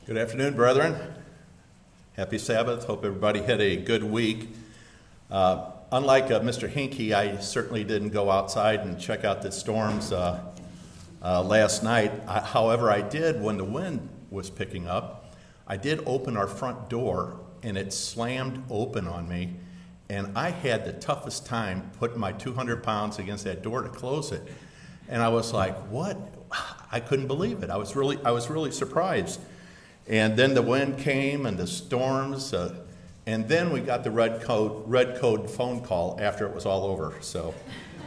Good afternoon, brethren. Happy Sabbath. Hope everybody had a good week. Unlike Mr. Hinkie, I certainly didn't go outside and check out the storms last night. However, I did, when the wind was picking up, I did open our front door, and it slammed open on me, and I had the toughest time putting my 200 pounds against that door to close it. And I was like, what? I couldn't believe it. I was really surprised. And then the wind came and the storms, and then we got the red code phone call after it was all over. So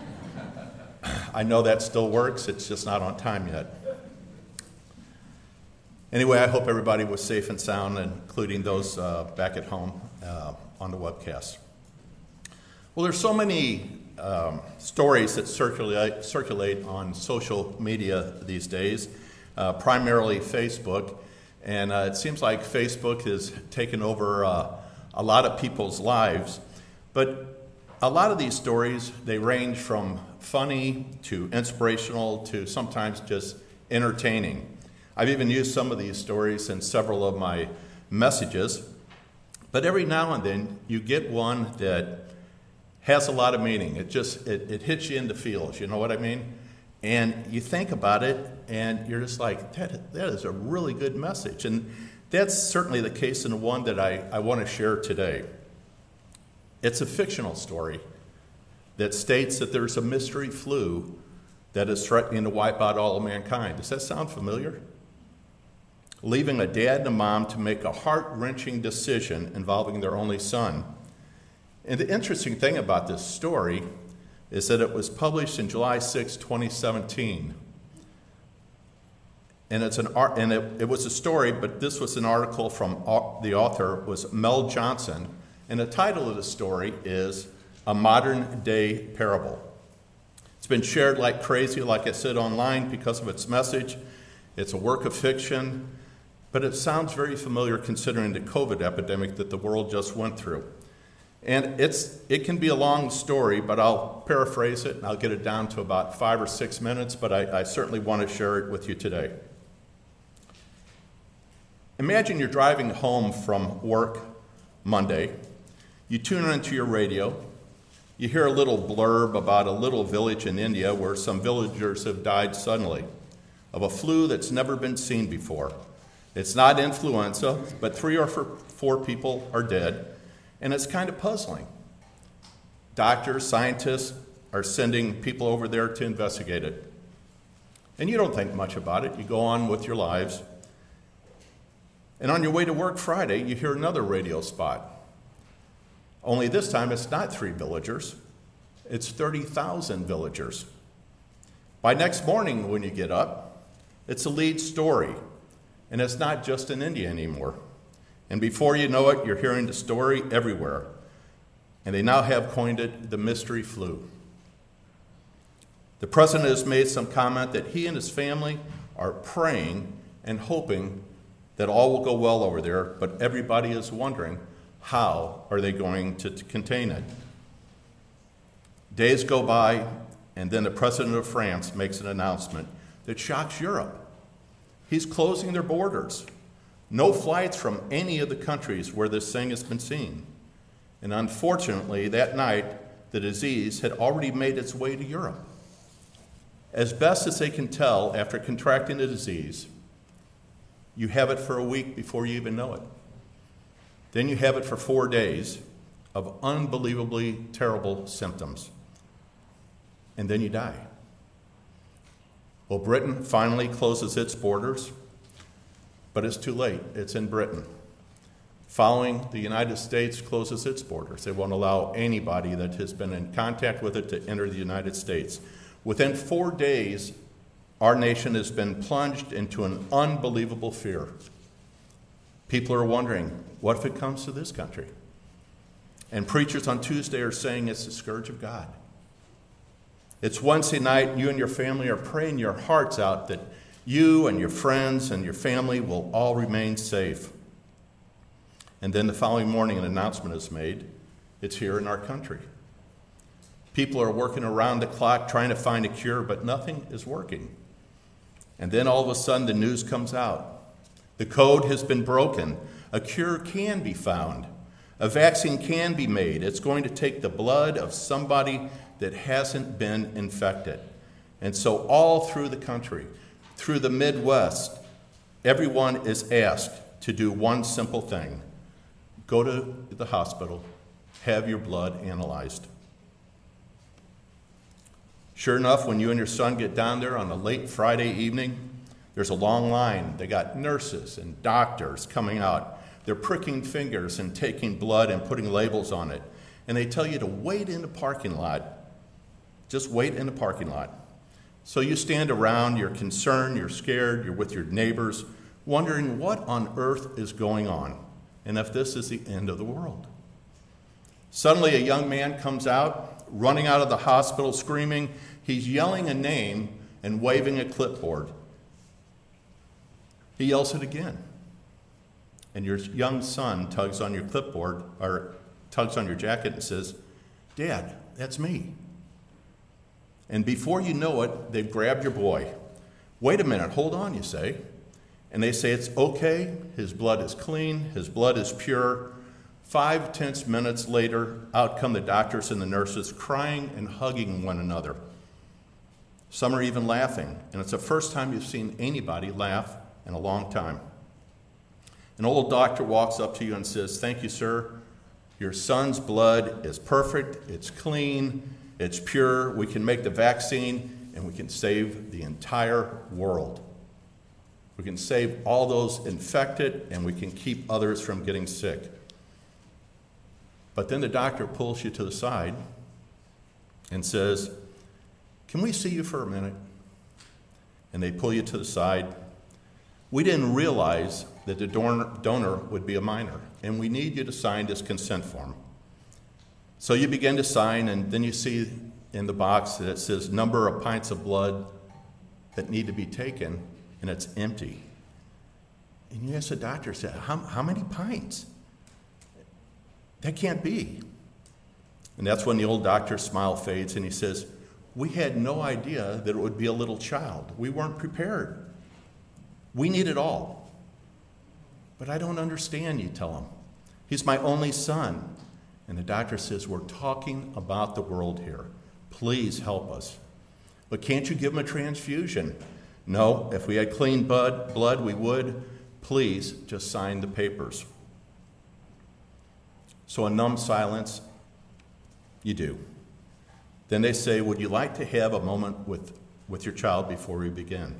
I know that still works. It's just not on time yet. Anyway, I hope everybody was safe and sound, including those back at home on the webcast. Well, there's so many stories that circulate on social media these days, primarily Facebook. And it seems like Facebook has taken over a lot of people's lives. But a lot of these stories, they range from funny to inspirational to sometimes just entertaining. I've even used some of these stories in several of my messages. But every now and then, you get one that has a lot of meaning. It hits you in the feels, you know what I mean? And you think about it, and you're just like, that is a really good message. And that's certainly the case in the one that I want to share today. It's a fictional story that states that there's a mystery flu that is threatening to wipe out all of mankind. Does that sound familiar? Leaving a dad and a mom to make a heart-wrenching decision involving their only son. And the interesting thing about this story is that it was published in July 6, 2017. And it was a story, but this was an article from the author was Mel Johnson. And the title of the story is A Modern Day Parable. It's been shared like crazy, like I said, online because of its message. It's a work of fiction, but it sounds very familiar considering the COVID epidemic that the world just went through. And it can be a long story, but I'll paraphrase it, and I'll get it down to about 5 or 6 minutes, but I certainly want to share it with you today. Imagine you're driving home from work Monday. You tune into your radio. You hear a little blurb about a little village in India where some villagers have died suddenly of a flu that's never been seen before. It's not influenza, but 3 or 4 people are dead. And it's kind of puzzling. Doctors, scientists are sending people over there to investigate it. And you don't think much about it. You go on with your lives. And on your way to work Friday, you hear another radio spot. Only this time it's not 3 villagers. It's 30,000 villagers. By next morning when you get up, it's a lead story. And it's not just in India anymore. And before you know it, you're hearing the story everywhere. And they now have coined it the mystery flu. The president has made some comment that he and his family are praying and hoping that all will go well over there, but everybody is wondering how are they going to contain it. Days go by, and then the president of France makes an announcement that shocks Europe. He's closing their borders. No flights from any of the countries where this thing has been seen. And unfortunately, that night, the disease had already made its way to Europe. As best as they can tell, after contracting the disease, you have it for a week before you even know it. Then you have it for 4 days of unbelievably terrible symptoms. And then you die. Well, Britain finally closes its borders. But it's too late. It's in Britain. Following, the United States closes its borders. They won't allow anybody that has been in contact with it to enter the United States. Within 4 days, our nation has been plunged into an unbelievable fear. People are wondering, what if it comes to this country? And preachers on Tuesday are saying it's the scourge of God. It's Wednesday night, you and your family are praying your hearts out that you and your friends and your family will all remain safe. And then the following morning, an announcement is made. It's here in our country. People are working around the clock trying to find a cure, but nothing is working. And then all of a sudden, the news comes out. The code has been broken. A cure can be found. A vaccine can be made. It's going to take the blood of somebody that hasn't been infected. And so all through the country, through the Midwest, everyone is asked to do one simple thing. Go to the hospital, have your blood analyzed. Sure enough, when you and your son get down there on a late Friday evening, there's a long line. They got nurses and doctors coming out. They're pricking fingers and taking blood and putting labels on it. And they tell you to wait in the parking lot. Just wait in the parking lot. So you stand around, you're concerned, you're scared, you're with your neighbors, wondering what on earth is going on and if this is the end of the world. Suddenly a young man comes out, running out of the hospital screaming. He's yelling a name and waving a clipboard. He yells it again. And your young son tugs on your clipboard, or tugs on your jacket and says, "Dad, that's me." And before you know it, they've grabbed your boy. "Wait a minute, hold on," you say. And they say it's okay, his blood is clean, his blood is pure. 5 tense minutes later, out come the doctors and the nurses crying and hugging one another. Some are even laughing, and it's the first time you've seen anybody laugh in a long time. An old doctor walks up to you and says, "Thank you, sir. Your son's blood is perfect, it's clean, it's pure. We can make the vaccine, and we can save the entire world. We can save all those infected, and we can keep others from getting sick." But then the doctor pulls you to the side and says, "Can we see you for a minute?" And they pull you to the side. "We didn't realize that the donor would be a minor, and we need you to sign this consent form." So you begin to sign, and then you see in the box that it says number of pints of blood that need to be taken, and it's empty. And you ask the doctor, how many pints? That can't be. And that's when the old doctor's smile fades, and he says, "We had no idea that it would be a little child. We weren't prepared. We need it all." "But I don't understand," you tell him. "He's my only son." And the doctor says, "We're talking about the world here. Please help us." "But can't you give him a transfusion?" "No, if we had clean blood, we would. Please just sign the papers." So a numb silence, you do. Then they say, "Would you like to have a moment with your child before we begin?"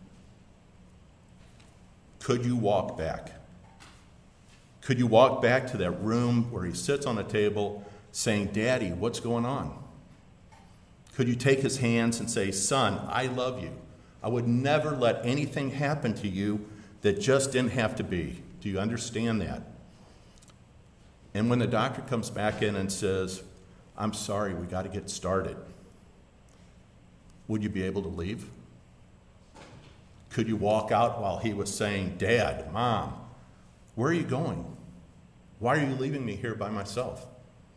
Could you walk back? Could you walk back to that room where he sits on a table saying, "Daddy, what's going on?" Could you take his hands and say, "Son, I love you. I would never let anything happen to you that just didn't have to be." Do you understand that? And when the doctor comes back in and says, "I'm sorry, we got to get started," would you be able to leave? Could you walk out while he was saying, "Dad, Mom, where are you going? Why are you leaving me here by myself?"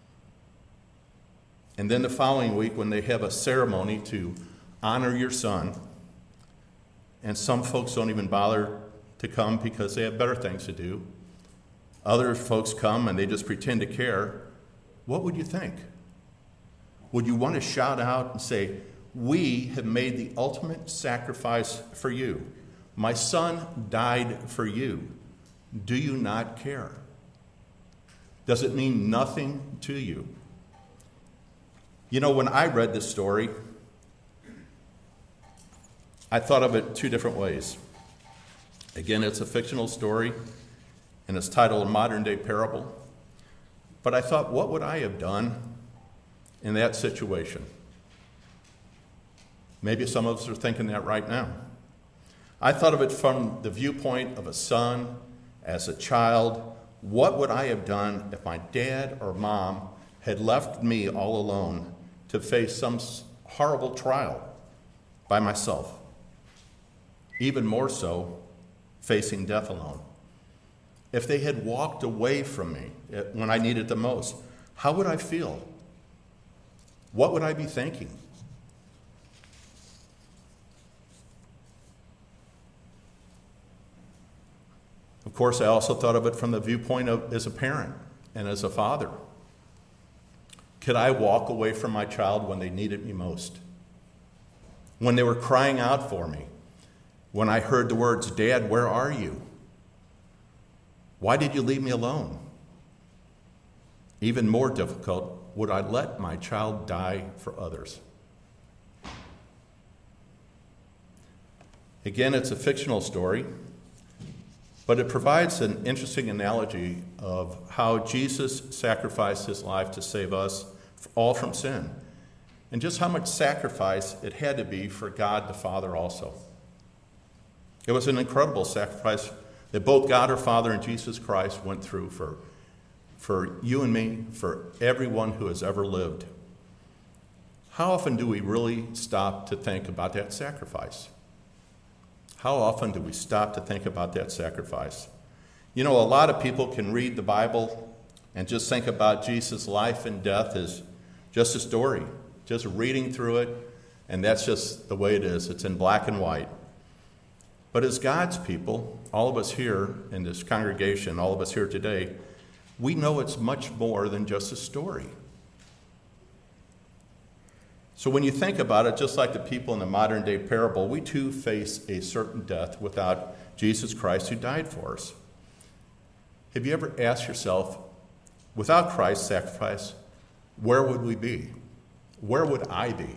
And then the following week, when they have a ceremony to honor your son, and some folks don't even bother to come because they have better things to do. Other folks come and they just pretend to care. What would you think? Would you want to shout out and say, "We have made the ultimate sacrifice for you. My son died for you. Do you not care?" Does it mean nothing to you? You know, when I read this story, I thought of it 2 different ways. Again, it's a fictional story, and it's titled A Modern Day Parable. But I thought, what would I have done in that situation? Maybe some of us are thinking that right now. I thought of it from the viewpoint of a son, as a child. What would I have done if my dad or mom had left me all alone to face some horrible trial by myself? Even more so, facing death alone. If they had walked away from me when I needed the most, how would I feel? What would I be thinking? Of course, I also thought of it from the viewpoint of as a parent and as a father. Could I walk away from my child when they needed me most? When they were crying out for me? When I heard the words, "Dad, where are you? Why did you leave me alone?" Even more difficult, would I let my child die for others? Again, it's a fictional story, but it provides an interesting analogy of how Jesus sacrificed his life to save us all from sin, and just how much sacrifice it had to be for God the Father also. It was an incredible sacrifice that both God our Father and Jesus Christ went through for you and me, for everyone who has ever lived. How often do we really stop to think about that sacrifice? How often do we stop to think about that sacrifice? You know, a lot of people can read the Bible and just think about Jesus' life and death as just a story, just reading through it, and that's just the way it is. It's in black and white. But as God's people, all of us here in this congregation, all of us here today, we know it's much more than just a story. So when you think about it, just like the people in the modern day parable, we too face a certain death without Jesus Christ who died for us. Have you ever asked yourself, without Christ's sacrifice, where would we be? Where would I be?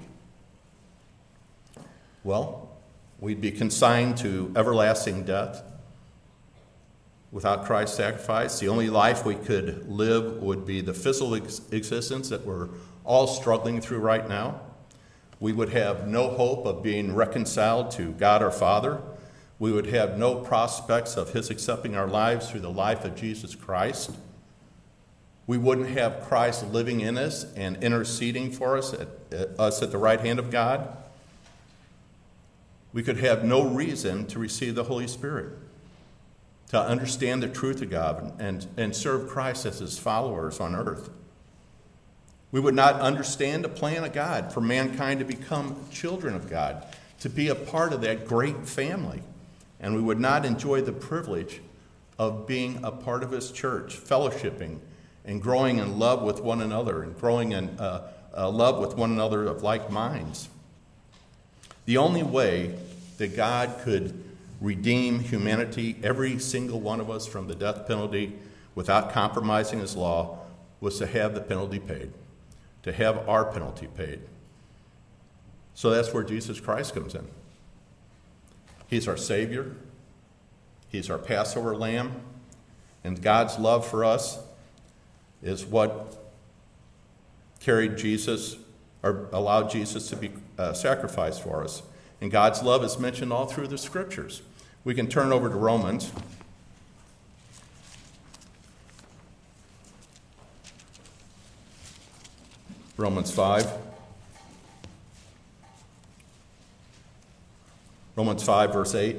Well, we'd be consigned to everlasting death. Without Christ's sacrifice, the only life we could live would be the physical existence that we're all struggling through right now. We would have no hope of being reconciled to God our Father. We would have no prospects of his accepting our lives through the life of Jesus Christ. We wouldn't have Christ living in us and interceding for us at the right hand of God. We could have no reason to receive the Holy Spirit, to understand the truth of God and serve Christ as his followers on earth. We would not understand the plan of God for mankind to become children of God, to be a part of that great family. And we would not enjoy the privilege of being a part of his church, fellowshipping and growing in love with one another and growing in love with one another of like minds. The only way that God could redeem humanity, every single one of us, from the death penalty without compromising his law was to have the penalty paid, to have our penalty paid. So that's where Jesus Christ comes in. He's our Savior. He's our Passover lamb. And God's love for us is what carried Jesus, or allowed Jesus to be sacrificed for us. And God's love is mentioned all through the scriptures. We can turn over to Romans. Romans 5. Romans 5, verse 8.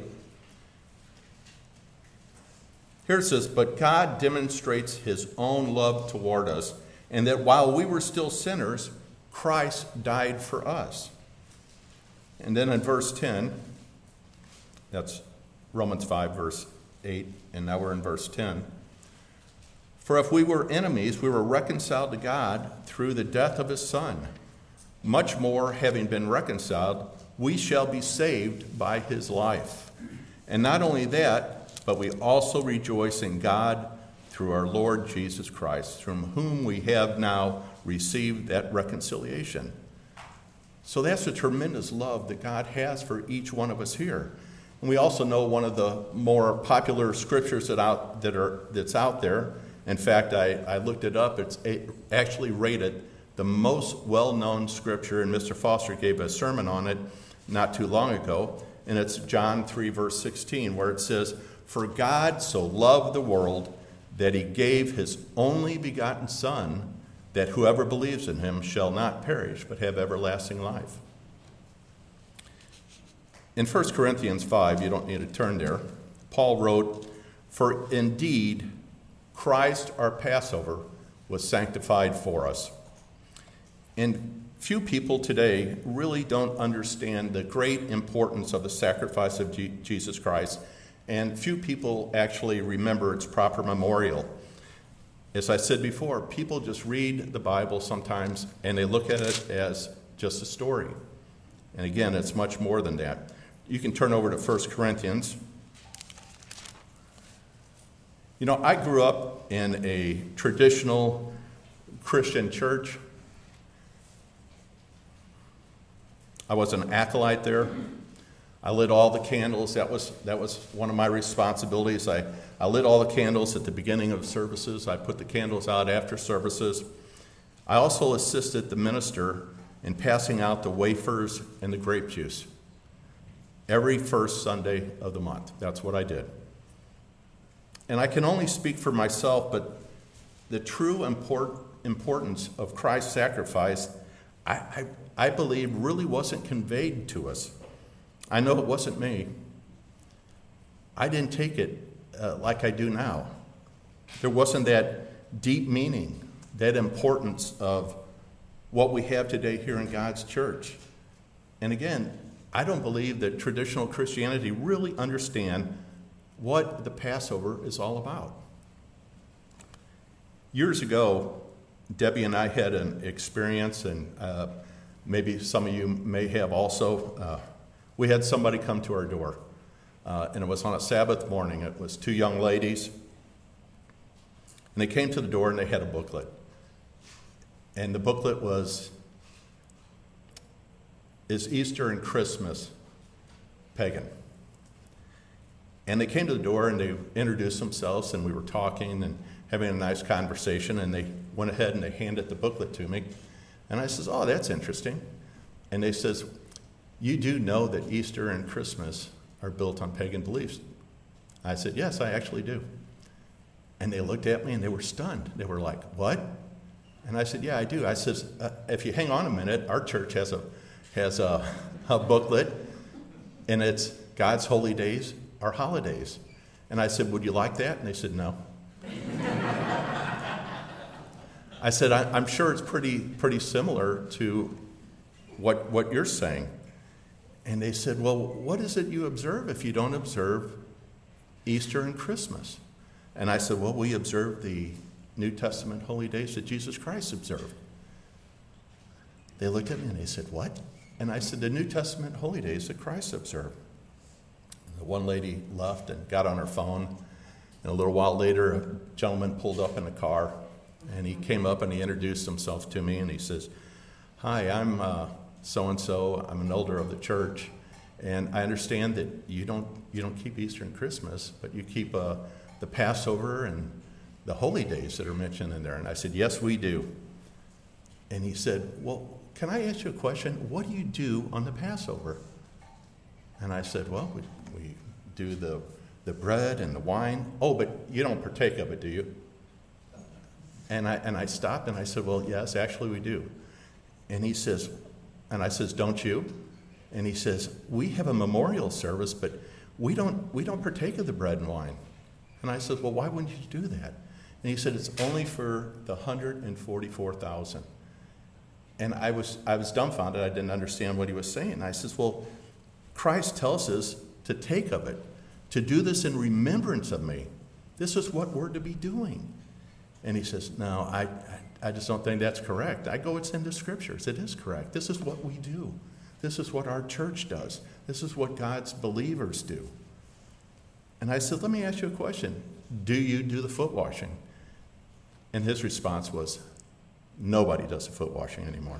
Here it says, "But God demonstrates his own love toward us, and that while we were still sinners, Christ died for us." And then in verse 10, that's Romans 5, verse 8, and now we're in verse 10. "For if we were enemies, we were reconciled to God through the death of his Son. Much more, having been reconciled, we shall be saved by his life. And not only that, but we also rejoice in God through our Lord Jesus Christ, from whom we have now received that reconciliation." So that's a tremendous love that God has for each one of us here. And we also know one of the more popular scriptures that's out there. In fact, I looked it up. It's actually rated the most well-known scripture, and Mr. Foster gave a sermon on it not too long ago. And it's John 3, verse 16, where it says, "For God so loved the world that he gave his only begotten Son, that whoever believes in him shall not perish, but have everlasting life." In 1 Corinthians 5, you don't need to turn there, Paul wrote, "For indeed Christ our Passover was sanctified for us." And few people today really don't understand the great importance of the sacrifice of Jesus Christ and few people actually remember its proper memorial. As I said before, people just read the Bible sometimes and they look at it as just a story. And again, it's much more than that. You can turn over to 1 Corinthians. You know, I grew up in a traditional Christian church. I was an acolyte there. I lit all the candles. That was one of my responsibilities. I lit all the candles at the beginning of services. I put the candles out after services. I also assisted the minister in passing out the wafers and the grape juice every first Sunday of the month. That's what I did. And I can only speak for myself, but the true importance of Christ's sacrifice, I believe, really wasn't conveyed to us. I know it wasn't me. I didn't take it like I do now. There wasn't that deep meaning, that importance of what we have today here in God's church. And again, I don't believe that traditional Christianity really understand what the Passover is all about. Years ago, Debbie and I had an experience, and maybe some of you may have also. We had somebody come to our door, and it was on a Sabbath morning. It was two young ladies, and they came to the door and they had a booklet. And the booklet was, "Is Easter and Christmas pagan?" And they came to the door and they introduced themselves, and we were talking and having a nice conversation, and they went ahead and they handed the booklet to me. And I says, "Oh, that's interesting." And they says, "You do know that Easter and Christmas are built on pagan beliefs?" I said, "Yes, I actually do." And they looked at me and they were stunned. They were like, "What?" And I said, "Yeah, I do." I says, "If you hang on a minute, our church has a booklet, and it's God's holy days are holidays." And I said, "Would you like that?" And they said, "No." I said, I'm sure it's pretty similar to what you're saying." And they said, "Well, what is it you observe if you don't observe Easter and Christmas?" And I said, "Well, we observe the New Testament holy days that Jesus Christ observed." They looked at me and they said, "What?" And I said, "The New Testament holy days that Christ observed." The one lady left and got on her phone. And a little while later, a gentleman pulled up in a car, and he came up and he introduced himself to me, and he says, "Hi, I'm so-and-so. I'm an elder of the church, and I understand that you don't keep Easter and Christmas, but you keep the Passover and the holy days that are mentioned in there." And I said, "Yes, we do." And he said, "Well, can I ask you a question? What do you do on the Passover?" And I said, "Well, we do the bread and the wine." "Oh, but you don't partake of it, do you?" And I stopped and I said, "Well, yes, actually we do." And he says, and I says, "Don't you?" And he says, "We have a memorial service, but we don't partake of the bread and wine." And I said, "Well, why wouldn't you do that?" And he said, "It's only for the 144,000. And I was dumbfounded. I didn't understand what he was saying. I says, "Well, Christ tells us to take of it, to do this in remembrance of me. This is what we're to be doing." And he says, "No, I just don't think that's correct." I go, "It's in the scriptures. It is correct. This is what we do. This is what our church does. This is what God's believers do." And I said, "Let me ask you a question. Do you do the foot washing?" And his response was, "Nobody does the foot washing anymore."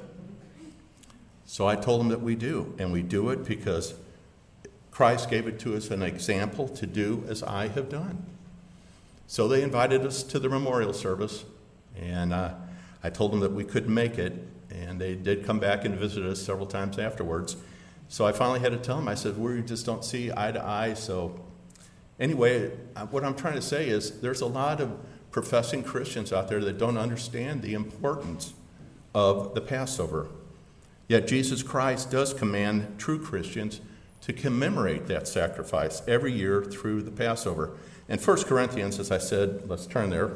So I told him that we do, and we do it because Christ gave it to us an example to do as I have done. So they invited us to the memorial service, and I told them that we couldn't make it, and they did come back and visit us several times afterwards. So I finally had to tell them, I said, "We just don't see eye to eye." So anyway, what I'm trying to say is there's a lot of professing Christians out there that don't understand the importance of the Passover. Yet Jesus Christ does command true Christians to commemorate that sacrifice every year through the Passover. In 1 Corinthians, as I said, let's turn there.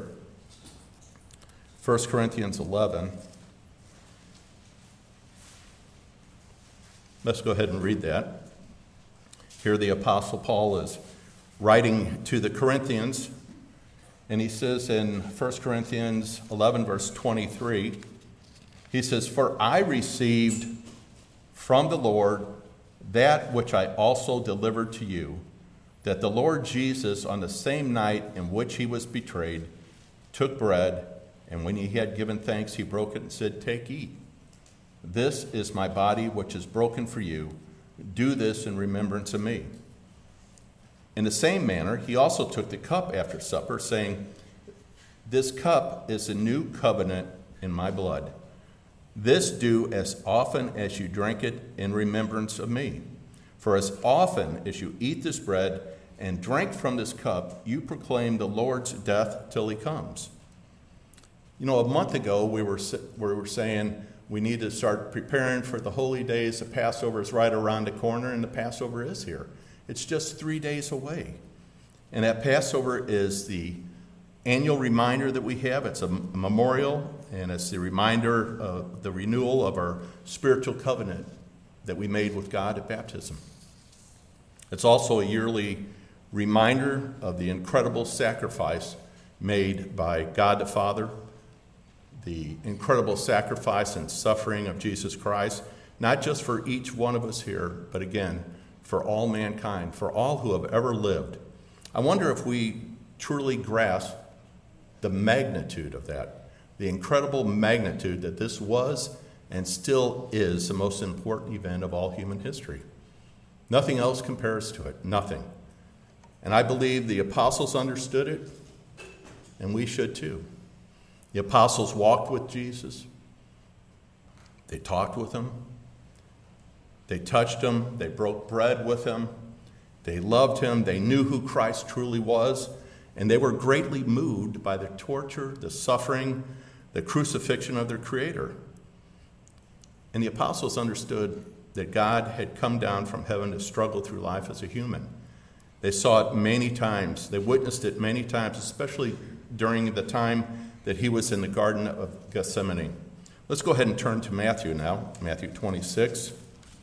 1 Corinthians 11. Let's go ahead and read that. Here the Apostle Paul is writing to the Corinthians, and he says in 1 Corinthians 11, verse 23, he says, "For I received from the Lord that which I also delivered to you, that the Lord Jesus, on the same night in which he was betrayed, took bread, and when he had given thanks, he broke it and said, 'Take, eat. This is my body, which is broken for you. Do this in remembrance of me.' In the same manner, he also took the cup after supper, saying, 'This cup is a new covenant in my blood. This do as often as you drink it in remembrance of me. For as often as you eat this bread and drink from this cup, you proclaim the Lord's death till he comes.'" You know, a month ago we were saying we need to start preparing for the holy days. The Passover is right around the corner, and the Passover is here. It's just 3 days away. And that Passover is the annual reminder that we have. It's a memorial, and it's the reminder of the renewal of our spiritual covenant that we made with God at baptism. It's also a yearly reminder of the incredible sacrifice made by God the Father, the incredible sacrifice and suffering of Jesus Christ, not just for each one of us here, but again, for all mankind, for all who have ever lived. I wonder if we truly grasp the magnitude of that, the incredible magnitude that this was and still is the most important event of all human history. Nothing else compares to it, nothing. And I believe the apostles understood it, and we should too. The apostles walked with Jesus. They talked with him. They touched him. They broke bread with him. They loved him. They knew who Christ truly was. And they were greatly moved by the torture, the suffering, the crucifixion of their Creator. And the apostles understood that God had come down from heaven to struggle through life as a human. They saw it many times. They witnessed it many times, especially during the time that he was in the Garden of Gethsemane. Let's go ahead and turn to Matthew now, Matthew 26.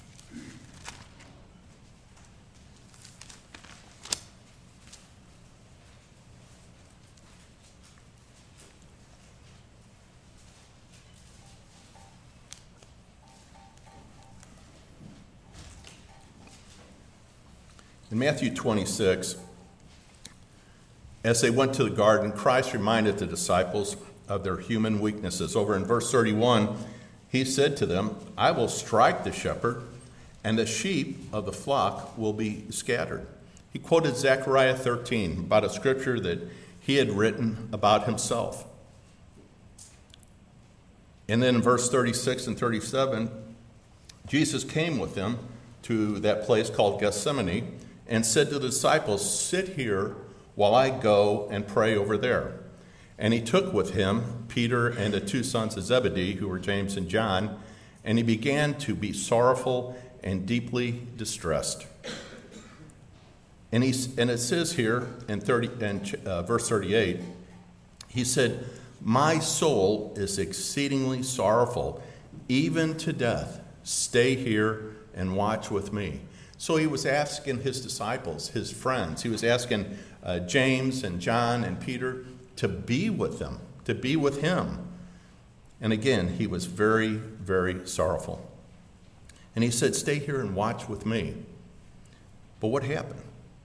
In Matthew 26, as they went to the garden, Christ reminded the disciples of their human weaknesses. Over in verse 31, he said to them, "I will strike the shepherd, and the sheep of the flock will be scattered." He quoted Zechariah 13 about a scripture that he had written about himself. And then in verse 36 and 37, Jesus came with them to that place called Gethsemane and said to the disciples, "Sit here while I go and pray over there." And he took with him Peter and the two sons of Zebedee, who were James and John, and he began to be sorrowful and deeply distressed. And it says here in verse 38, he said, "My soul is exceedingly sorrowful, even to death. Stay here and watch with me." So he was asking his disciples, his friends, he was asking James and John and Peter to be with them, to be with him. And again, he was very, very sorrowful. And he said, "Stay here and watch with me." But what happened?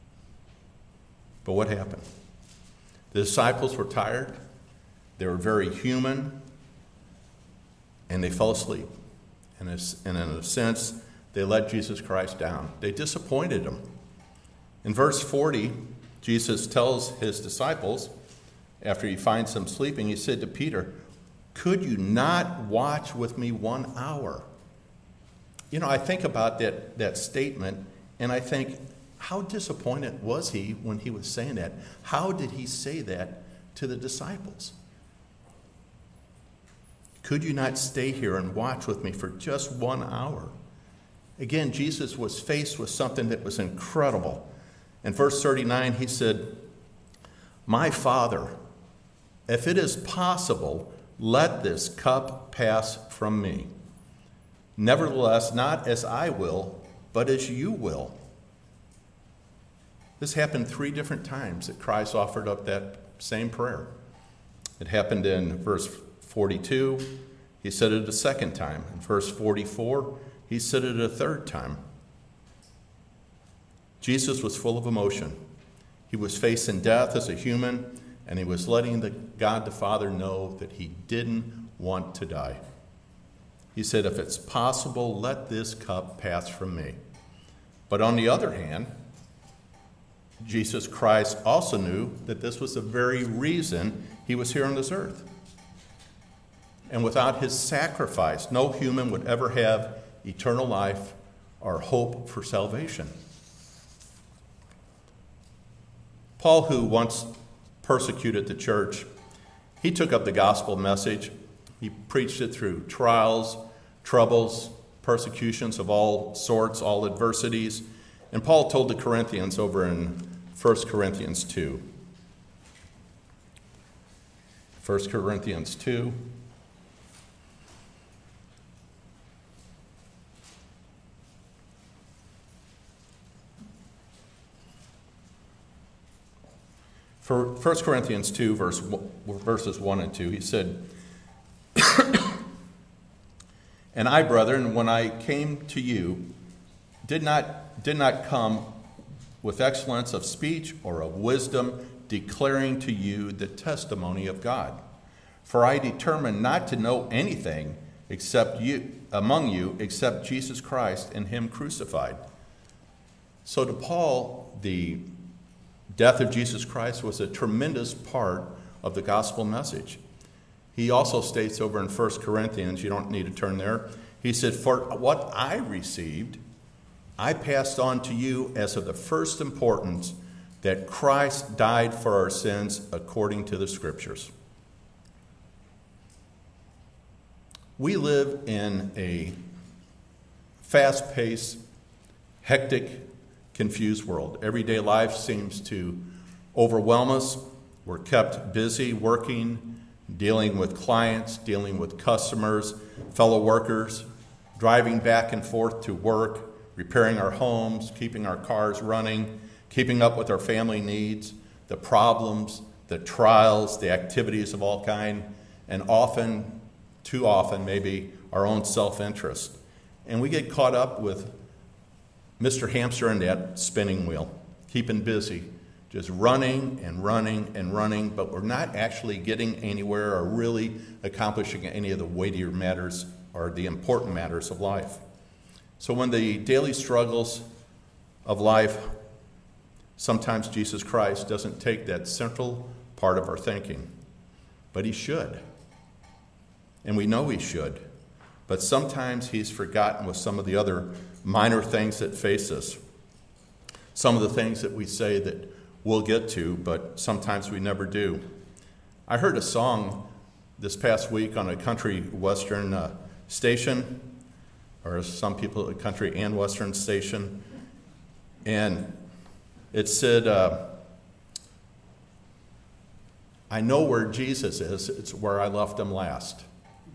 The disciples were tired. They were very human. And they fell asleep. And in a sense, they let Jesus Christ down. They disappointed him. In verse 40, Jesus tells his disciples, after he finds them sleeping, he said to Peter, "Could you not watch with me 1 hour?" You know, I think about that statement, and I think, how disappointed was he when he was saying that? How did he say that to the disciples? "Could you not stay here and watch with me for just 1 hour?" Again, Jesus was faced with something that was incredible. In verse 39, he said, "My Father, if it is possible, let this cup pass from me. Nevertheless, not as I will, but as you will." This happened 3 different times that Christ offered up that same prayer. It happened in verse 42. He said it a second time. In verse 44, he said it a third time. Jesus was full of emotion. He was facing death as a human, and he was letting God the Father know that he didn't want to die. He said, if it's possible, let this cup pass from me. But on the other hand, Jesus Christ also knew that this was the very reason he was here on this earth. And without his sacrifice, no human would ever have eternal life or hope for salvation. Paul, who once persecuted the church, he took up the gospel message. He preached it through trials, troubles, persecutions of all sorts, all adversities. And Paul told the Corinthians over in 1 Corinthians 2. 1 Corinthians 2. For 1 Corinthians 2, verses 1 and 2, he said, And I, brethren, when I came to you, did not come with excellence of speech or of wisdom, declaring to you the testimony of God. For I determined not to know anything among you except Jesus Christ and him crucified. So to Paul, the death of Jesus Christ was a tremendous part of the gospel message. He also states over in 1 Corinthians, you don't need to turn there, he said, for what I received, I passed on to you as of the first importance, that Christ died for our sins according to the Scriptures. We live in a fast-paced, hectic, confused world. Everyday life seems to overwhelm us. We're kept busy working, dealing with clients, dealing with customers, fellow workers, driving back and forth to work, repairing our homes, keeping our cars running, keeping up with our family needs, the problems, the trials, the activities of all kind, and often, too often, maybe our own self-interest. And we get caught up with Mr. Hamster in that spinning wheel, keeping busy, just running and running and running, but we're not actually getting anywhere or really accomplishing any of the weightier matters or the important matters of life. So when the daily struggles of life, sometimes Jesus Christ doesn't take that central part of our thinking, but he should. And we know he should. But sometimes he's forgotten with some of the other minor things that face us. Some of the things that we say that we'll get to, but sometimes we never do. I heard a song this past week on a country western station, or some people, a country and western station, and it said, I know where Jesus is, it's where I left him last.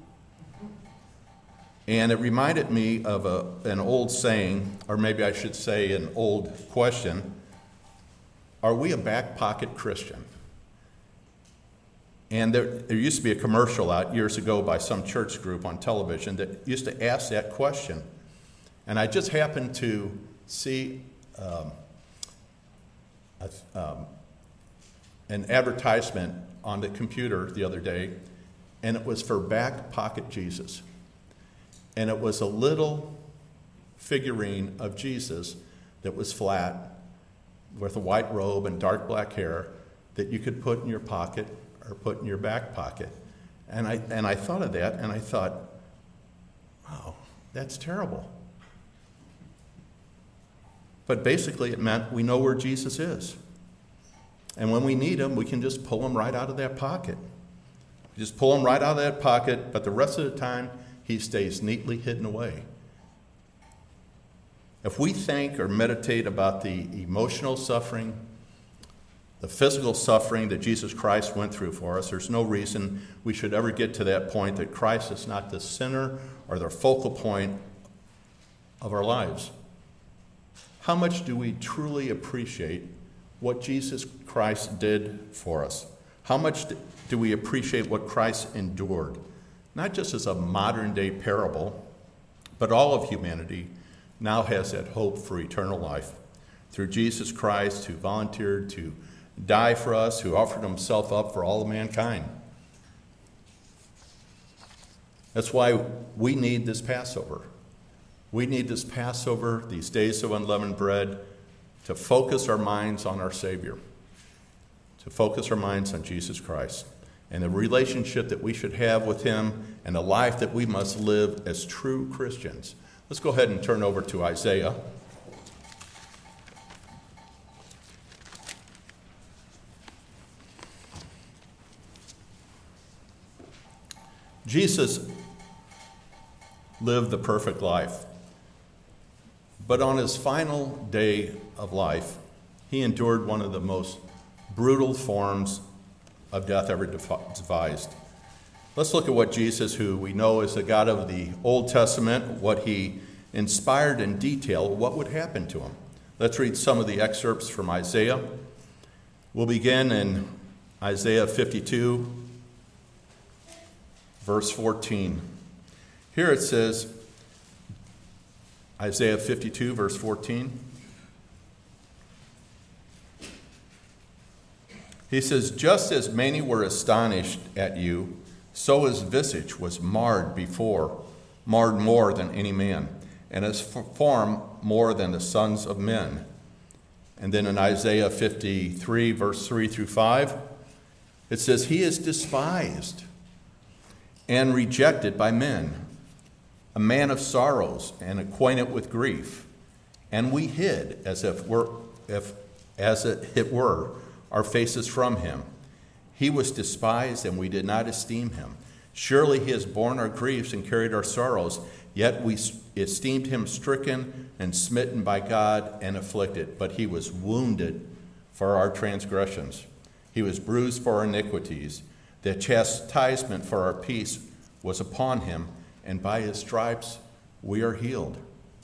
And it reminded me of an old saying, or maybe I should say an old question. Are we a back pocket Christian? And there used to be a commercial out years ago by some church group on television that used to ask that question. And I just happened to see an advertisement on the computer the other day, and it was for Back Pocket Jesus. And it was a little figurine of Jesus that was flat with a white robe and dark black hair that you could put in your pocket or put in your back pocket. And I thought of that, and I thought, wow, that's terrible. But basically it meant we know where Jesus is. And when we need him, we can just pull him right out of that pocket. We just pull him right out of that pocket, but the rest of the time, he stays neatly hidden away. If we think or meditate about the emotional suffering, the physical suffering that Jesus Christ went through for us, there's no reason we should ever get to that point that Christ is not the center or the focal point of our lives. How much do we truly appreciate what Jesus Christ did for us? How much do we appreciate what Christ endured? Not just as a modern-day parable, but all of humanity now has that hope for eternal life through Jesus Christ, who volunteered to die for us, who offered himself up for all of mankind. That's why we need this Passover. We need this Passover, these days of unleavened bread, to focus our minds on our Savior, to focus our minds on Jesus Christ, and the relationship that we should have with him, and the life that we must live as true Christians. Let's go ahead and turn over to Isaiah. Jesus lived the perfect life. But on his final day of life, he endured one of the most brutal forms of death ever devised. Let's look at what Jesus, who we know is the God of the Old Testament, what he inspired in detail, what would happen to him. Let's read some of the excerpts from Isaiah. We'll begin in Isaiah 52, verse 14. Here it says, Isaiah 52, verse 14. He says, just as many were astonished at you, so his visage was marred more than any man, and his form more than the sons of men. And then in Isaiah 53, verse 3 through 5, it says, he is despised and rejected by men, a man of sorrows and acquainted with grief. And we hid, as it were, our faces from him. He was despised, and we did not esteem him. Surely he has borne our griefs and carried our sorrows, yet we esteemed him stricken and smitten by God and afflicted. But he was wounded for our transgressions. He was bruised for our iniquities. The chastisement for our peace was upon him, and by his stripes we are healed.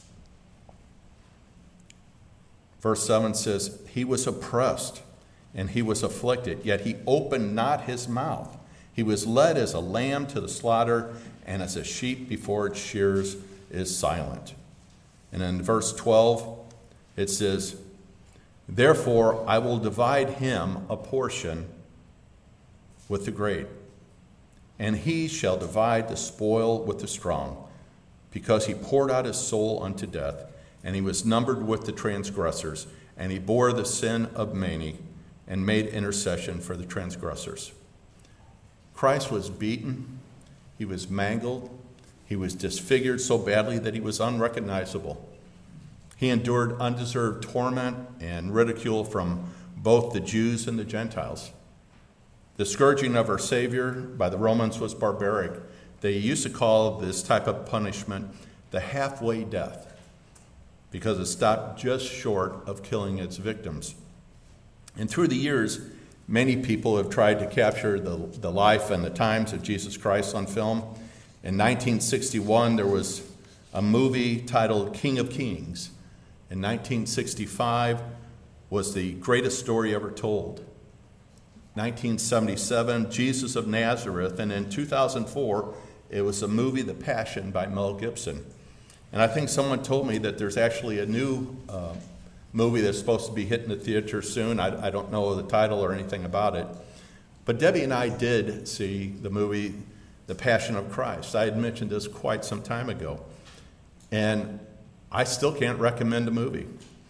Verse 7 says, he was oppressed and he was afflicted, yet he opened not his mouth. He was led as a lamb to the slaughter, and as a sheep before its shears is silent. And in verse 12, it says, therefore I will divide him a portion with the great, and he shall divide the spoil with the strong, because he poured out his soul unto death, and he was numbered with the transgressors, and he bore the sin of many, and made intercession for the transgressors. Christ was beaten, he was mangled, he was disfigured so badly that he was unrecognizable. He endured undeserved torment and ridicule from both the Jews and the Gentiles. The scourging of our Savior by the Romans was barbaric. They used to call this type of punishment the halfway death, because it stopped just short of killing its victims. And through the years, many people have tried to capture the life and the times of Jesus Christ on film. In 1961, there was a movie titled King of Kings. In 1965 was The Greatest Story Ever Told. 1977, Jesus of Nazareth. And in 2004, it was a movie, The Passion, by Mel Gibson. And I think someone told me that there's actually a new movie that's supposed to be hitting the theater soon. I don't know the title or anything about it. But Debbie and I did see the movie, The Passion of Christ. I had mentioned this quite some time ago. And I still can't recommend the movie.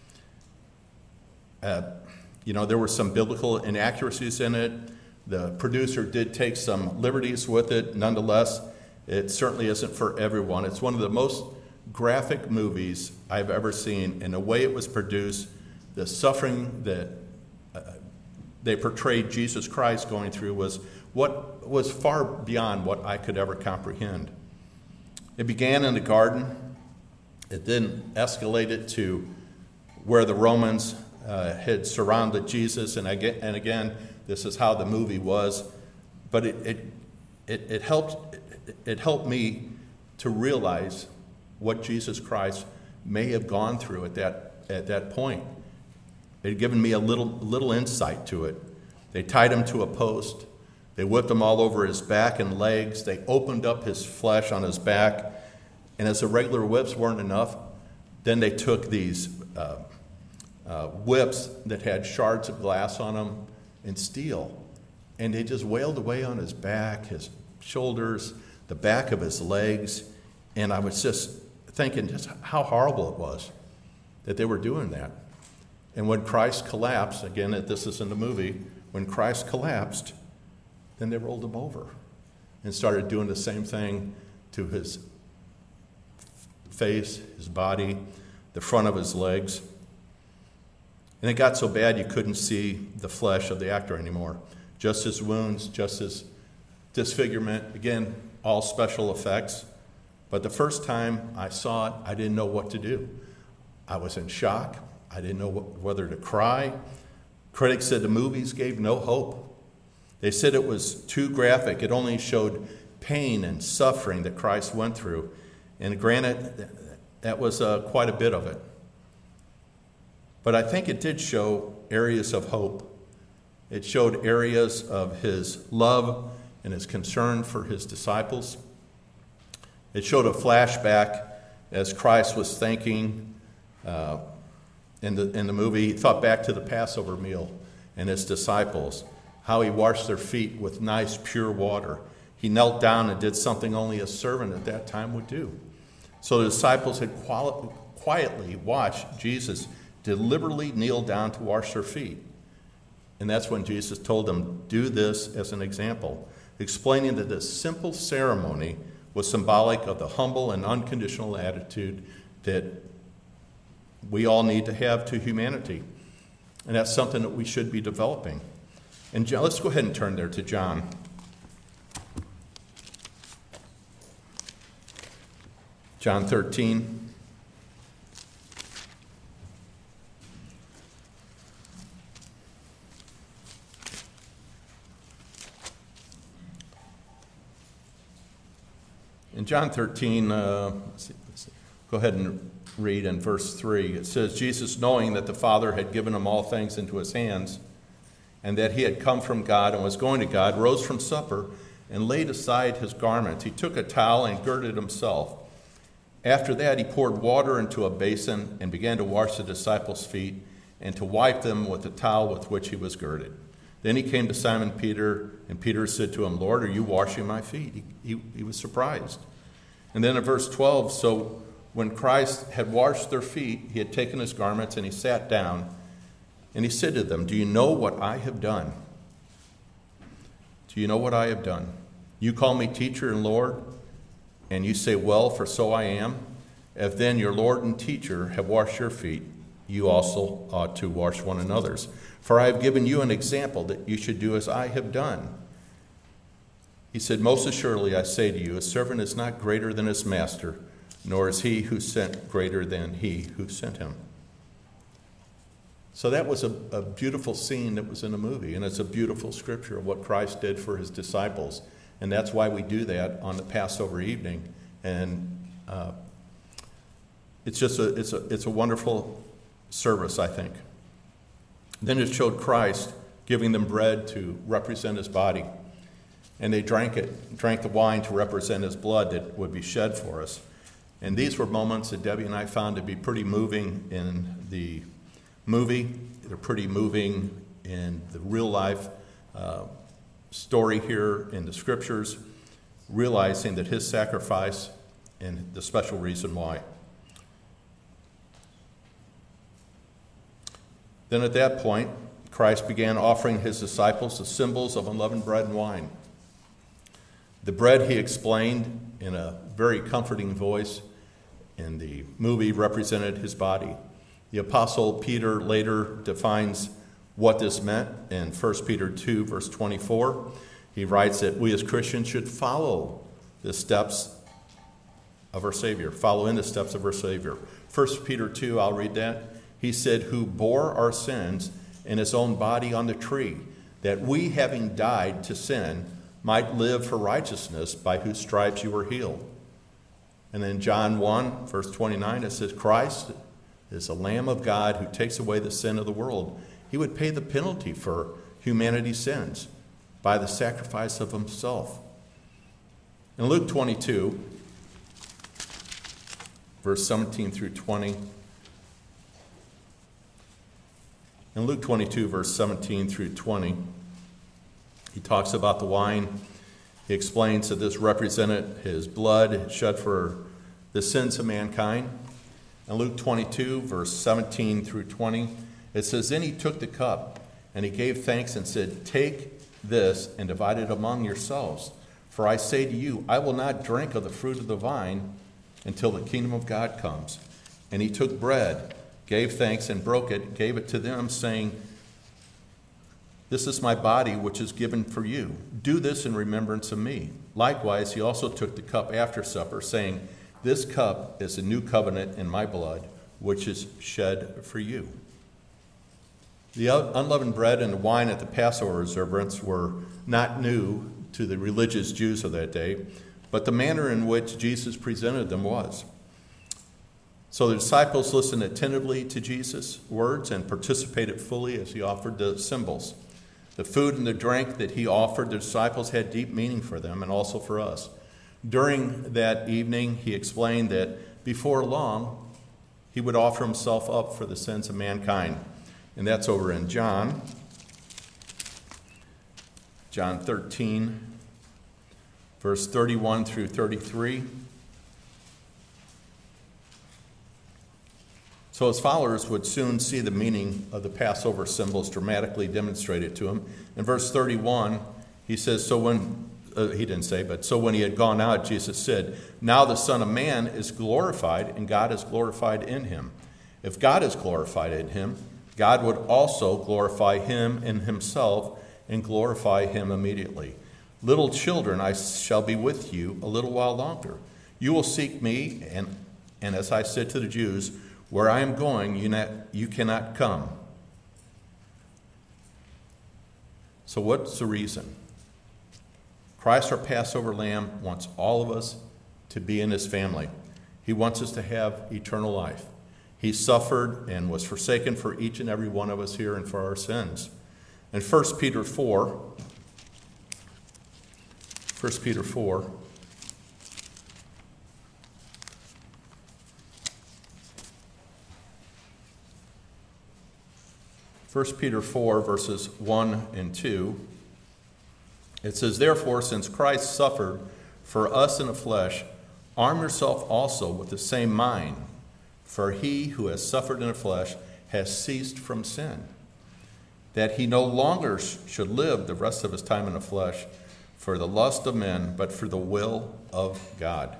There were some biblical inaccuracies in it. The producer did take some liberties with it. Nonetheless, it certainly isn't for everyone. It's one of the most graphic movies I've ever seen, and the way it was produced, the suffering that they portrayed Jesus Christ going through was far beyond what I could ever comprehend. It began in the garden. It then escalated to where the Romans had surrounded Jesus, and again, this is how the movie was. But it helped me to realize what Jesus Christ may have gone through at that point. It had given me a little insight to it. They tied him to a post. They whipped him all over his back and legs. They opened up his flesh on his back. And as the regular whips weren't enough, then they took these whips that had shards of glass on them and steel. And they just wailed away on his back, his shoulders, the back of his legs. And I was just thinking just how horrible it was that they were doing that. And when Christ collapsed, again, this is in the movie, when Christ collapsed, then they rolled him over and started doing the same thing to his face, his body, the front of his legs. And it got so bad you couldn't see the flesh of the actor anymore. Just his wounds, just his disfigurement. Again, all special effects. But the first time I saw it, I didn't know what to do. I was in shock. I didn't know whether to cry. Critics said the movies gave no hope. They said it was too graphic. It only showed pain and suffering that Christ went through. And granted, that was quite a bit of it. But I think it did show areas of hope. It showed areas of his love and his concern for his disciples. It showed a flashback as Christ was thanking in the movie. He thought back to the Passover meal and his disciples, how he washed their feet with nice, pure water. He knelt down and did something only a servant at that time would do. So the disciples had quietly watched Jesus deliberately kneel down to wash their feet. And that's when Jesus told them, do this as an example, explaining that this simple ceremony was symbolic of the humble and unconditional attitude that we all need to have to humanity. And that's something that we should be developing. And let's go ahead and turn there to John. John 13. In John 13, let's go ahead and read in verse 3. It says, Jesus, knowing that the Father had given him all things into his hands, and that he had come from God and was going to God, rose from supper and laid aside his garments. He took a towel and girded himself. After that, he poured water into a basin and began to wash the disciples' feet and to wipe them with the towel with which he was girded. Then he came to Simon Peter, and Peter said to him, Lord, are you washing my feet? He was surprised. And then in verse 12, so when Christ had washed their feet, he had taken his garments and he sat down, and he said to them, do you know what I have done? Do you know what I have done? You call me teacher and Lord, and you say, well, for so I am. If then your Lord and teacher have washed your feet, you also ought to wash one another's. For I have given you an example that you should do as I have done. He said, most assuredly I say to you, a servant is not greater than his master, nor is he who sent greater than he who sent him. So that was a beautiful scene that was in the movie, and it's a beautiful scripture of what Christ did for his disciples. And that's why we do that on the Passover evening. And it's a wonderful service, I think. Then it showed Christ giving them bread to represent his body. And they drank the wine to represent his blood that would be shed for us. And these were moments that Debbie and I found to be pretty moving in the movie. They're pretty moving in the real life story here in the scriptures, realizing that his sacrifice and the special reason why. Then at that point, Christ began offering his disciples the symbols of unleavened bread and wine. The bread, he explained in a very comforting voice in the movie, represented his body. The Apostle Peter later defines what this meant in 1 Peter 2, verse 24. He writes that we as Christians should follow the steps of our Savior, follow in the steps of our Savior. 1 Peter 2, I'll read that. He said, who bore our sins in his own body on the tree, that we, having died to sin, might live for righteousness, by whose stripes you were healed. And then John 1, verse 29, it says, Christ is the Lamb of God who takes away the sin of the world. He would pay the penalty for humanity's sins by the sacrifice of himself. In Luke 22, verse 17 through 20, in Luke 22, verse 17 through 20, he talks about the wine. He explains that this represented his blood shed for the sins of mankind. In Luke 22, verse 17 through 20, it says, "Then he took the cup, and he gave thanks and said, 'Take this and divide it among yourselves. For I say to you, I will not drink of the fruit of the vine until the kingdom of God comes.' And he took bread, gave thanks and broke it, gave it to them, saying, 'This is my body, which is given for you. Do this in remembrance of me.' Likewise, he also took the cup after supper, saying, 'This cup is the new covenant in my blood, which is shed for you.'" The unleavened bread and the wine at the Passover observance were not new to the religious Jews of that day, but the manner in which Jesus presented them was. So the disciples listened attentively to Jesus' words and participated fully as he offered the symbols. The food and the drink that he offered the disciples had deep meaning for them and also for us. During that evening, he explained that before long, he would offer himself up for the sins of mankind. And that's over in John 13, verse 31 through 33. So his followers would soon see the meaning of the Passover symbols dramatically demonstrated to him. In verse 31, he says, so when he had gone out, Jesus said, "Now the Son of Man is glorified, and God is glorified in him. If God is glorified in him, God would also glorify him in himself and glorify him immediately. Little children, I shall be with you a little while longer. You will seek me, and as I said to the Jews, where I am going, you cannot come." So what's the reason? Christ, our Passover lamb, wants all of us to be in his family. He wants us to have eternal life. He suffered and was forsaken for each and every one of us here and for our sins. In 1 Peter 4, verses 1 and 2, it says, "Therefore, since Christ suffered for us in the flesh, arm yourself also with the same mind. For he who has suffered in the flesh has ceased from sin, that he no longer should live the rest of his time in the flesh for the lust of men, but for the will of God."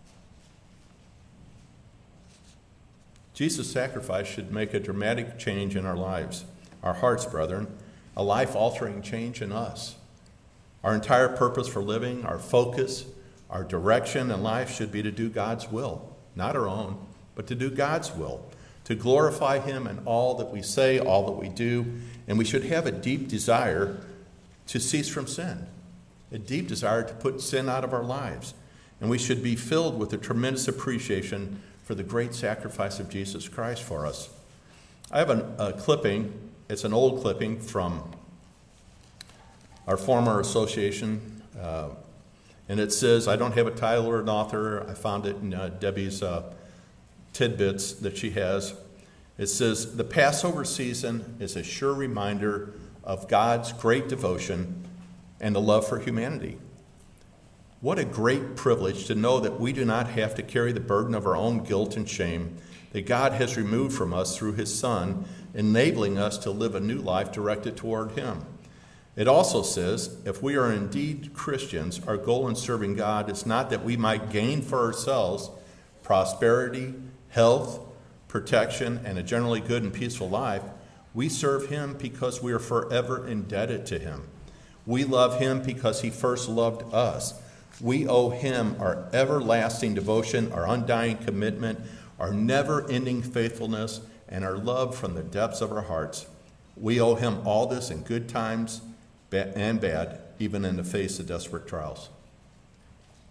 Jesus' sacrifice should make a dramatic change in our lives, our hearts, brethren, a life-altering change in us. Our entire purpose for living, our focus, our direction in life should be to do God's will, not our own, but to do God's will, to glorify him in all that we say, all that we do, and we should have a deep desire to cease from sin, a deep desire to put sin out of our lives, and we should be filled with a tremendous appreciation for the great sacrifice of Jesus Christ for us. I have a clipping, it's an old clipping from our former association, and it says, I don't have a title or an author, I found it in Debbie's tidbits that she has. It says, "The Passover season is a sure reminder of God's great devotion and the love for humanity. What a great privilege to know that we do not have to carry the burden of our own guilt and shame that God has removed from us through his Son, enabling us to live a new life directed toward him. It also says, if we are indeed Christians, our goal in serving God is not that we might gain for ourselves prosperity, health, protection, and a generally good and peaceful life. We serve him because we are forever indebted to him. We love him because he first loved us. We owe him our everlasting devotion, our undying commitment, our never-ending faithfulness, and our love from the depths of our hearts. We owe him all this in good times and bad, even in the face of desperate trials."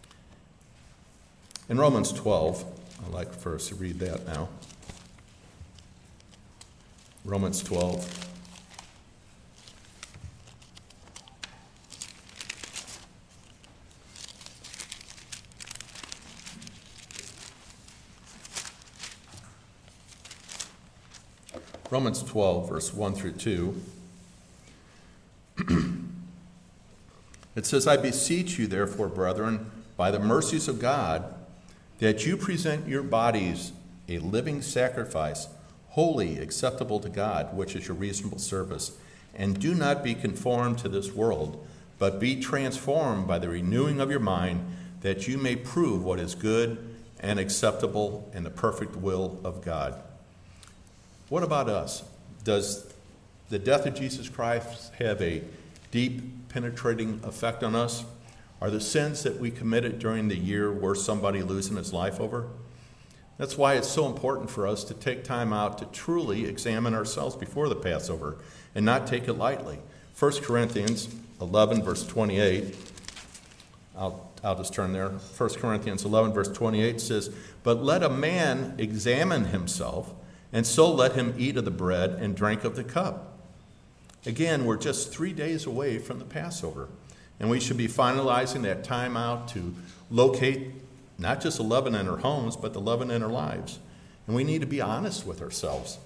In Romans 12, I'd like for us to read that now. Romans 12. Romans 12, verse 1 through 2. It says, I beseech you, therefore, brethren, by the mercies of God, that you present your bodies a living sacrifice, holy, acceptable to God, which is your reasonable service. And do not be conformed to this world, but be transformed by the renewing of your mind, that you may prove what is good and acceptable and the perfect will of God. What about us? Does the death of Jesus Christ have a deep, penetrating effect on us? Are the sins that we committed during the year worth somebody losing his life over? That's why it's so important for us to take time out to truly examine ourselves before the Passover and not take it lightly. 1 Corinthians 11, verse 28. I'll just turn there. 1 Corinthians 11, verse 28 says, But let a man examine himself, and so let him eat of the bread and drink of the cup. Again, we're just 3 days away from the Passover, and we should be finalizing that time out to locate not just the leaven in our homes, but the leaven in our lives. And we need to be honest with ourselves.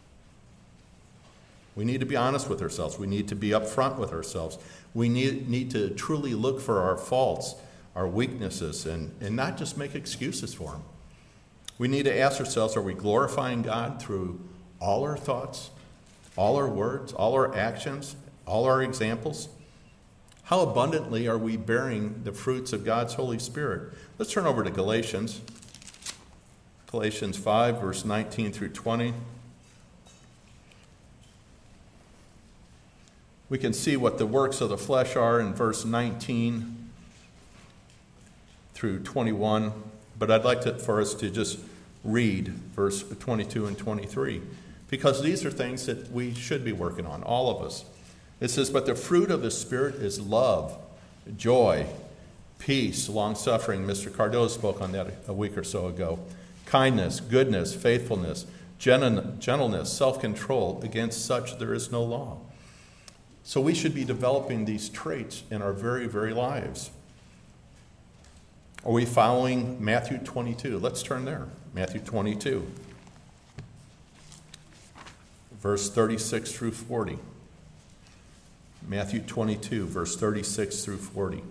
We need to be honest with ourselves. We need to be upfront with ourselves. We need to truly look for our faults, our weaknesses, and not just make excuses for them. We need to ask ourselves, are we glorifying God through all our thoughts, all our words, all our actions, all our examples? How abundantly are we bearing the fruits of God's Holy Spirit? Let's turn over to Galatians. Galatians 5, verse 19 through 20. We can see what the works of the flesh are in verse 19 through 21. But I'd like for us to just read verse 22 and 23, because these are things that we should be working on, all of us. It says, But the fruit of the Spirit is love, joy, peace, long-suffering. Mr. Cardozo spoke on that a week or so ago. Kindness, goodness, faithfulness, gentleness, self-control. Against such there is no law. So we should be developing these traits in our very, very lives. Are we following Matthew 22? Let's turn there. Matthew 22, verse 36 through 40. Matthew 22, verse 36 through 40.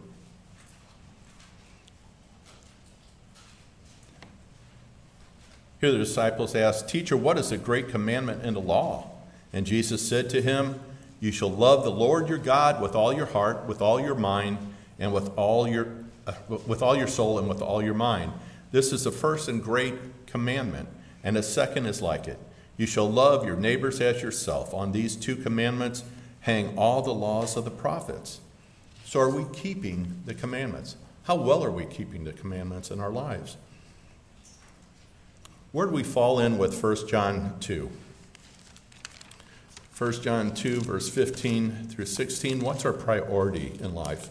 Here the disciples asked, Teacher, what is the great commandment in the law? And Jesus said to him, You shall love the Lord your God with all your heart, with all your mind, and with all your soul and with all your mind. This is the first and great commandment, and the second is like it. You shall love your neighbors as yourself. On these two commandments hang all the laws of the prophets. So are we keeping the commandments? How well are we keeping the commandments in our lives? Where do we fall in with 1 John 2? 1 John 2, verse 15 through 16. What's our priority in life?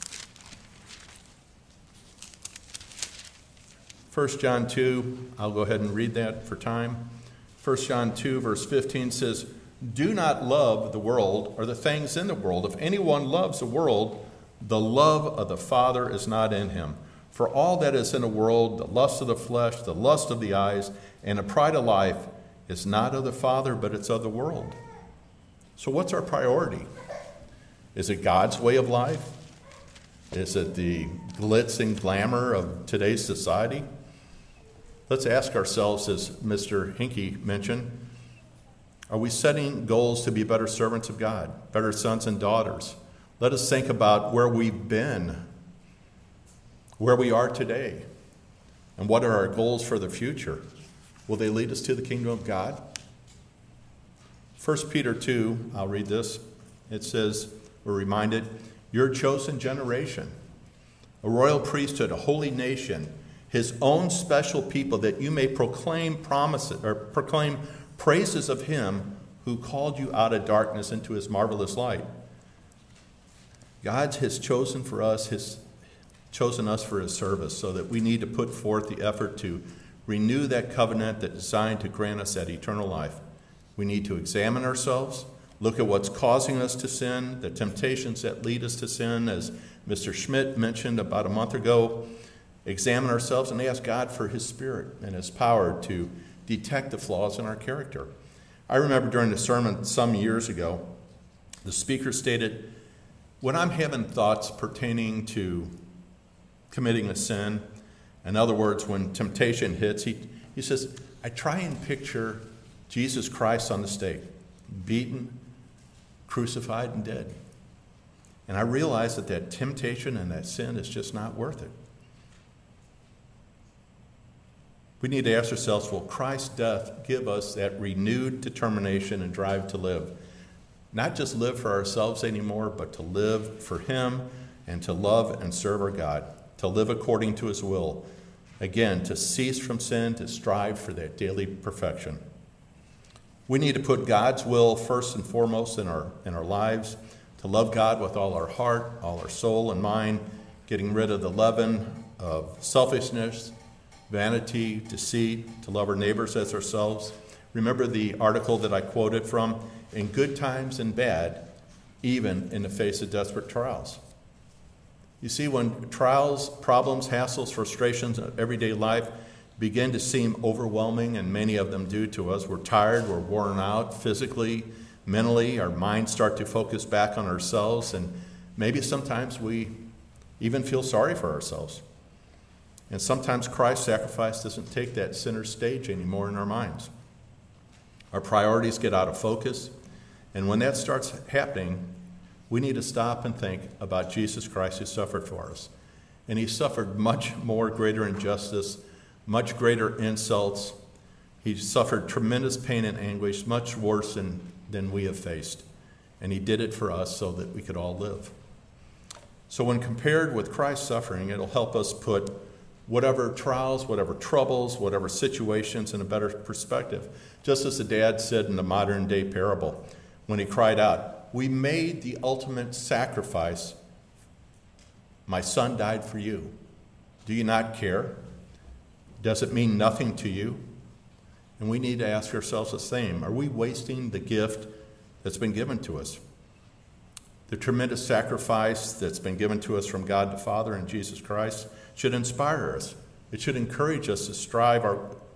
1 John 2, I'll go ahead and read that for time. 1 John 2, verse 15 says, Do not love the world or the things in the world. If anyone loves the world, the love of the Father is not in him. For all that is in the world, the lust of the flesh, the lust of the eyes, and the pride of life, is not of the Father, but it's of the world. So what's our priority? Is it God's way of life? Is it the glitz and glamour of today's society? Let's ask ourselves, as Mr. Hinkie mentioned, are we setting goals to be better servants of God, better sons and daughters? Let us think about where we've been, where we are today, and what are our goals for the future. Will they lead us to the kingdom of God? 1 Peter 2, I'll read this. It says, we're reminded, you're a chosen generation, a royal priesthood, a holy nation, his own special people, that you may proclaim praises of him who called you out of darkness into his marvelous light. God has chosen us for his service, so that we need to put forth the effort to renew that covenant that's designed to grant us that eternal life. We need to examine ourselves, look at what's causing us to sin, the temptations that lead us to sin, as Mr. Schmidt mentioned about a month ago. Examine ourselves and ask God for his Spirit and his power to detect the flaws in our character. I remember during the sermon some years ago, the speaker stated, when I'm having thoughts pertaining to committing a sin, in other words, when temptation hits, he says, I try and picture Jesus Christ on the stake, beaten, crucified, and dead. And I realize that temptation and that sin is just not worth it. We need to ask ourselves, will Christ's death give us that renewed determination and drive to live? Not just live for ourselves anymore, but to live for him and to love and serve our God, to live according to his will. Again, to cease from sin, to strive for that daily perfection. We need to put God's will first and foremost in our lives, to love God with all our heart, all our soul and mind, getting rid of the leaven of selfishness, vanity, deceit, to love our neighbors as ourselves. Remember the article that I quoted from, in good times and bad, even in the face of desperate trials. You see, when trials, problems, hassles, frustrations of everyday life begin to seem overwhelming, and many of them do to us, we're tired, we're worn out physically, mentally, our minds start to focus back on ourselves, and maybe sometimes we even feel sorry for ourselves. And sometimes Christ's sacrifice doesn't take that center stage anymore in our minds. Our priorities get out of focus, and when that starts happening, we need to stop and think about Jesus Christ who suffered for us. And he suffered much more greater injustice, much greater insults. He suffered tremendous pain and anguish, much worse than we have faced. And he did it for us so that we could all live. So when compared with Christ's suffering, it'll help us put whatever trials, whatever troubles, whatever situations in a better perspective. Just as the dad said in the modern day parable, when he cried out, we made the ultimate sacrifice. My son died for you. Do you not care? Does it mean nothing to you? And we need to ask ourselves the same. Are we wasting the gift that's been given to us? The tremendous sacrifice that's been given to us from God the Father and Jesus Christ should inspire us. It should encourage us to strive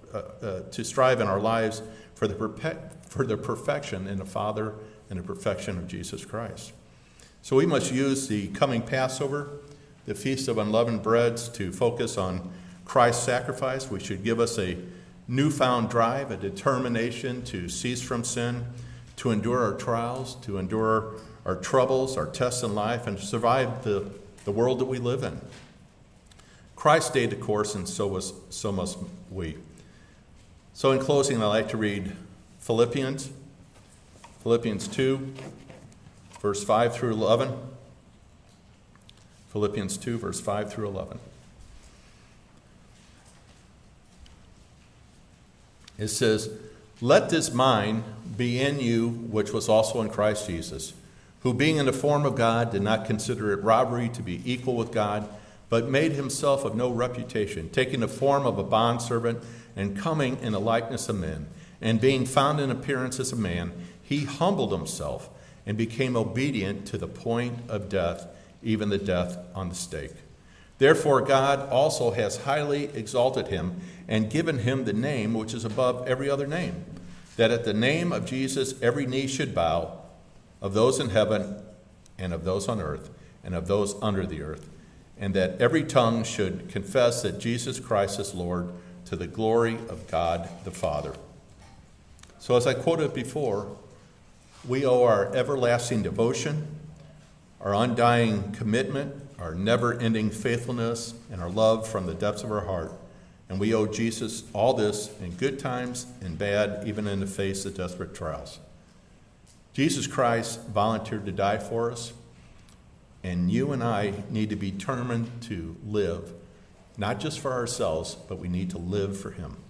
in our lives for the perfection in the Father and the perfection of Jesus Christ. So we must use the coming Passover, the Feast of Unleavened Breads, to focus on Christ's sacrifice. We should give us a newfound drive, a determination to cease from sin, to endure our trials, to endure our troubles, our tests in life, and to survive the world that we live in. Christ stayed the course, and so must we. So in closing, I'd like to read Philippians 2, verse 5 through 11. Philippians 2, verse 5 through 11. It says, let this mind be in you, which was also in Christ Jesus, who being in the form of God did not consider it robbery to be equal with God, but made himself of no reputation, taking the form of a bondservant and coming in the likeness of men. And being found in appearance as a man, he humbled himself and became obedient to the point of death, even the death on the stake. Therefore God also has highly exalted him and given him the name which is above every other name, that at the name of Jesus every knee should bow, of those in heaven and of those on earth and of those under the earth, and that every tongue should confess that Jesus Christ is Lord, to the glory of God the Father. So as I quoted before, we owe our everlasting devotion, our undying commitment, our never-ending faithfulness, and our love from the depths of our heart. And we owe Jesus all this in good times and bad, even in the face of desperate trials. Jesus Christ volunteered to die for us, and you and I need to be determined to live, not just for ourselves, but we need to live for him.